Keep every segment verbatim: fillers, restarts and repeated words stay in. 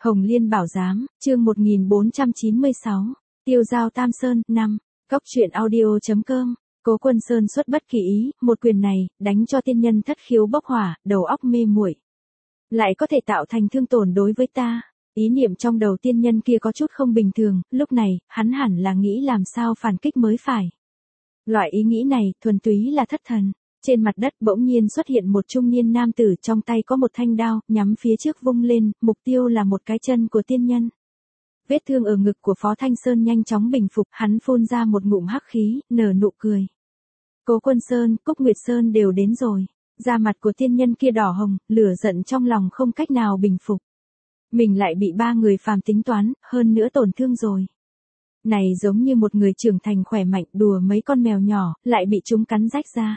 Hồng Liên Bảo Giám, chương một nghìn bốn trăm chín mươi sáu, Tiêu Dao Tam Sơn, năm, Cốc truyện audio.com, Cố Quân Sơn xuất bất kỳ ý, một quyền này, đánh cho tiên nhân thất khiếu bốc hỏa, đầu óc mê muội. Lại có thể tạo thành thương tổn đối với ta. Ý niệm trong đầu tiên nhân kia có chút không bình thường, lúc này, hắn hẳn là nghĩ làm sao phản kích mới phải. Loại ý nghĩ này, thuần túy là thất thần. Trên mặt đất bỗng nhiên xuất hiện một trung niên nam tử, trong tay có một thanh đao, nhắm phía trước vung lên, mục tiêu là một cái chân của tiên nhân. Vết thương ở ngực của Phó Thanh Sơn nhanh chóng bình phục, hắn phun ra một ngụm hắc khí, nở nụ cười. Cố Quân Sơn, Cúc Nguyệt Sơn đều đến rồi. Da mặt của tiên nhân kia đỏ hồng, lửa giận trong lòng không cách nào bình phục. Mình lại bị ba người phàm tính toán, hơn nữa tổn thương rồi. Này giống như một người trưởng thành khỏe mạnh đùa mấy con mèo nhỏ, lại bị chúng cắn rách ra.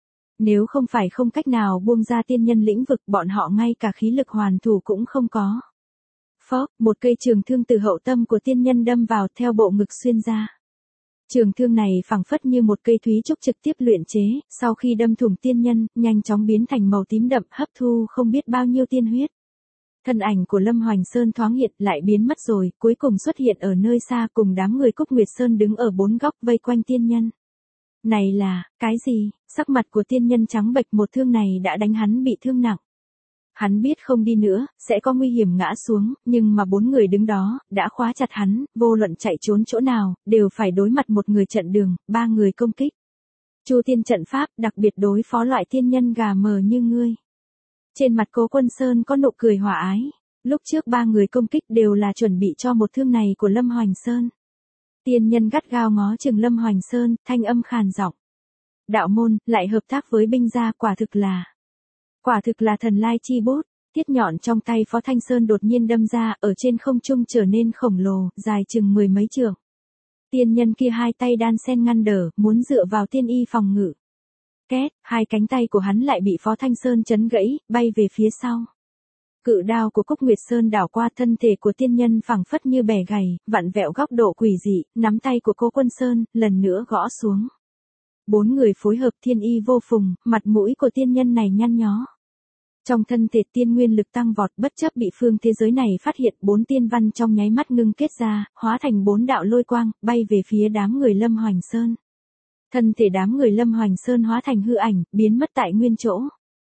Nếu không phải không cách nào buông ra tiên nhân lĩnh vực, bọn họ ngay cả khí lực hoàn thủ cũng không có. Phó, một cây trường thương từ hậu tâm của tiên nhân đâm vào theo bộ ngực xuyên ra. Trường thương này phẳng phất như một cây thúy trúc trực tiếp luyện chế, sau khi đâm thủng tiên nhân, nhanh chóng biến thành màu tím đậm, hấp thu không biết bao nhiêu tiên huyết. Thân ảnh của Lâm Hoành Sơn thoáng hiện lại biến mất rồi, cuối cùng xuất hiện ở nơi xa cùng đám người Cúc Nguyệt Sơn đứng ở bốn góc vây quanh tiên nhân. Này là, cái gì? Sắc mặt của tiên nhân trắng bệch, một thương này đã đánh hắn bị thương nặng. Hắn biết không đi nữa, sẽ có nguy hiểm ngã xuống, nhưng mà bốn người đứng đó, đã khóa chặt hắn, vô luận chạy trốn chỗ nào, đều phải đối mặt một người trận đường, ba người công kích. Chu tiên trận pháp, đặc biệt đối phó loại tiên nhân gà mờ như ngươi. Trên mặt Cố Quân Sơn có nụ cười hòa ái, lúc trước ba người công kích đều là chuẩn bị cho một thương này của Lâm Hoành Sơn. Tiên nhân gắt gao ngó chừng Lâm Hoành Sơn, thanh âm khàn giọng. Đạo môn, lại hợp tác với binh gia, quả thực là... Quả thực là thần lai chi bút, tiết nhọn trong tay Phó Thanh Sơn đột nhiên đâm ra, ở trên không trung trở nên khổng lồ, dài chừng mười mấy trượng. Tiên nhân kia hai tay đan sen ngăn đỡ, muốn dựa vào tiên y phòng ngự. Két, hai cánh tay của hắn lại bị Phó Thanh Sơn chấn gãy, bay về phía sau. Cự đao của Cúc Nguyệt Sơn đảo qua thân thể của tiên nhân phẳng phất như bẻ gầy, vặn vẹo góc độ quỷ dị, nắm tay của Cố Quân Sơn, lần nữa gõ xuống. Bốn người phối hợp thiên y vô phùng, mặt mũi của tiên nhân này nhăn nhó. Trong thân thể tiên nguyên lực tăng vọt, bất chấp bị phương thế giới này phát hiện, bốn tiên văn trong nháy mắt ngưng kết ra, hóa thành bốn đạo lôi quang, bay về phía đám người Lâm Hoành Sơn. Thân thể đám người Lâm Hoành Sơn hóa thành hư ảnh, biến mất tại nguyên chỗ.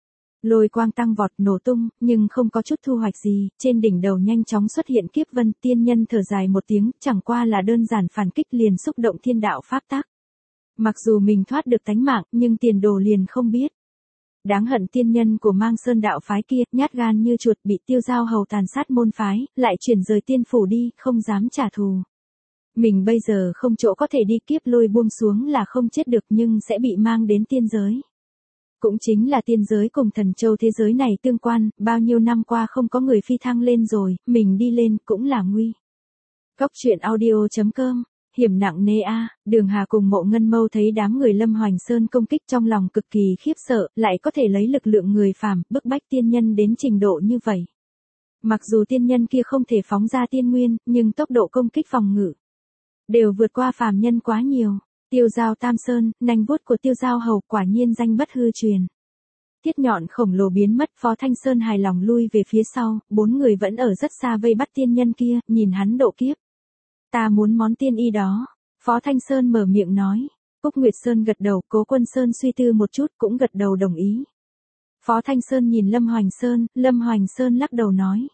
Lôi quang tăng vọt nổ tung, nhưng không có chút thu hoạch gì, trên đỉnh đầu nhanh chóng xuất hiện kiếp vân, tiên nhân thở dài một tiếng, chẳng qua là đơn giản phản kích liền xúc động thiên đạo pháp tắc. Mặc dù mình thoát được tánh mạng, nhưng tiền đồ liền không biết. Đáng hận tiên nhân của Mang Sơn đạo phái kia, nhát gan như chuột, bị Tiêu Dao hầu tàn sát môn phái, lại chuyển rời tiên phủ đi, không dám trả thù. Mình bây giờ không chỗ có thể đi, kiếp lôi buông xuống là không chết được nhưng sẽ bị mang đến tiên giới. Cũng chính là tiên giới cùng thần châu thế giới này tương quan, bao nhiêu năm qua không có người phi thăng lên rồi, mình đi lên cũng là nguy. Cốc truyện audio.com, hiểm nặng nề a. Đường Hà cùng Mộ Ngân Mâu thấy đám người Lâm Hoành Sơn công kích trong lòng cực kỳ khiếp sợ, lại có thể lấy lực lượng người phàm, bức bách tiên nhân đến trình độ như vậy. Mặc dù tiên nhân kia không thể phóng ra tiên nguyên, nhưng tốc độ công kích phòng ngự đều vượt qua phàm nhân quá nhiều. Tiêu Dao Tam Sơn, nanh vuốt của Tiêu Dao hầu quả nhiên danh bất hư truyền. Tiết nhọn khổng lồ biến mất, Phó Thanh Sơn hài lòng lui về phía sau, bốn người vẫn ở rất xa vây bắt tiên nhân kia, nhìn hắn độ kiếp. Ta muốn món tiên y đó. Phó Thanh Sơn mở miệng nói. Cúc Nguyệt Sơn gật đầu, Cố Quân Sơn suy tư một chút cũng gật đầu đồng ý. Phó Thanh Sơn nhìn Lâm Hoành Sơn, Lâm Hoành Sơn lắc đầu nói.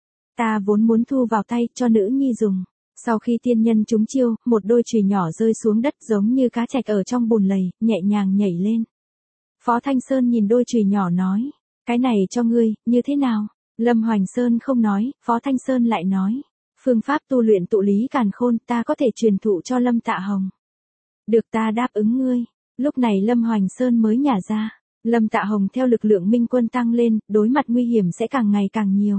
Ta vốn muốn thu vào tay cho nữ nhi dùng. Sau khi tiên nhân trúng chiêu, một đôi chùy nhỏ rơi xuống đất giống như cá trạch ở trong bùn lầy, nhẹ nhàng nhảy lên. Phó Thanh Sơn nhìn đôi chùy nhỏ nói. Cái này cho ngươi, như thế nào? Lâm Hoành Sơn không nói, Phó Thanh Sơn lại nói. Phương pháp tu luyện tụ lý càn khôn ta có thể truyền thụ cho Lâm Tạ Hồng. Được, ta đáp ứng ngươi. Lúc này Lâm Hoành Sơn mới nhả ra. Lâm Tạ Hồng theo lực lượng minh quân tăng lên, đối mặt nguy hiểm sẽ càng ngày càng nhiều.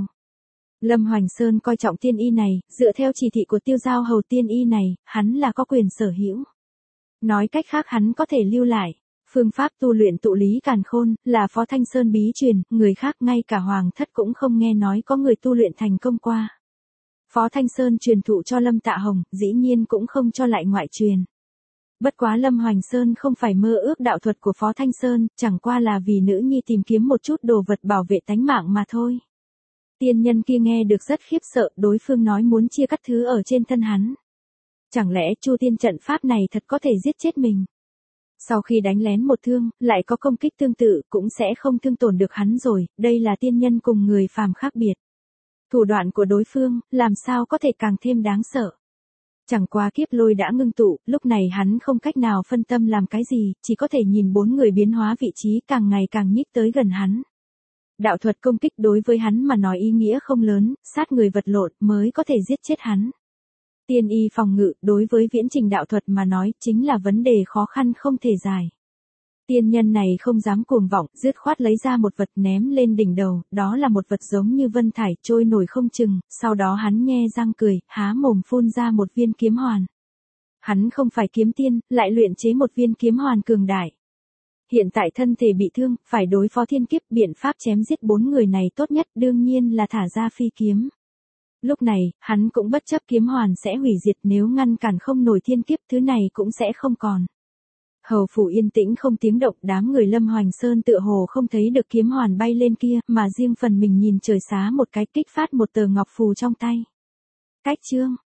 Lâm Hoành Sơn coi trọng tiên y này, dựa theo chỉ thị của Tiêu Dao hầu tiên y này, hắn là có quyền sở hữu. Nói cách khác hắn có thể lưu lại. Phương pháp tu luyện tụ lý càn khôn, là Phó Thanh Sơn bí truyền, người khác ngay cả Hoàng thất cũng không nghe nói có người tu luyện thành công qua. Phó Thanh Sơn truyền thụ cho Lâm Tạ Hồng, dĩ nhiên cũng không cho lại ngoại truyền. Bất quá Lâm Hoành Sơn không phải mơ ước đạo thuật của Phó Thanh Sơn, chẳng qua là vì nữ nhi tìm kiếm một chút đồ vật bảo vệ tánh mạng mà thôi. Tiên nhân kia nghe được rất khiếp sợ, đối phương nói muốn chia cắt thứ ở trên thân hắn. Chẳng lẽ Chu Tiên trận pháp này thật có thể giết chết mình? Sau khi đánh lén một thương, lại có công kích tương tự, cũng sẽ không thương tổn được hắn rồi, đây là tiên nhân cùng người phàm khác biệt. Thủ đoạn của đối phương, làm sao có thể càng thêm đáng sợ. Chẳng qua kiếp lôi đã ngưng tụ, lúc này hắn không cách nào phân tâm làm cái gì, chỉ có thể nhìn bốn người biến hóa vị trí càng ngày càng nhích tới gần hắn. Đạo thuật công kích đối với hắn mà nói ý nghĩa không lớn, sát người vật lộn mới có thể giết chết hắn. Tiên y phòng ngự đối với viễn trình đạo thuật mà nói chính là vấn đề khó khăn không thể giải. Tiên nhân này không dám cuồng vọng, dứt khoát lấy ra một vật ném lên đỉnh đầu, đó là một vật giống như vân thải trôi nổi không chừng, sau đó hắn nhe răng cười, há mồm phun ra một viên kiếm hoàn. Hắn không phải kiếm tiên, lại luyện chế một viên kiếm hoàn cường đại. Hiện tại thân thể bị thương, phải đối phó thiên kiếp, biện pháp chém giết bốn người này tốt nhất đương nhiên là thả ra phi kiếm. Lúc này, hắn cũng bất chấp kiếm hoàn sẽ hủy diệt, nếu ngăn cản không nổi thiên kiếp thứ này cũng sẽ không còn. Hầu phủ yên tĩnh không tiếng động, đám người Lâm Hoành Sơn tựa hồ không thấy được kiếm hoàn bay lên kia, mà riêng phần mình nhìn trời xá một cái, kích phát một tờ ngọc phù trong tay. Cách chương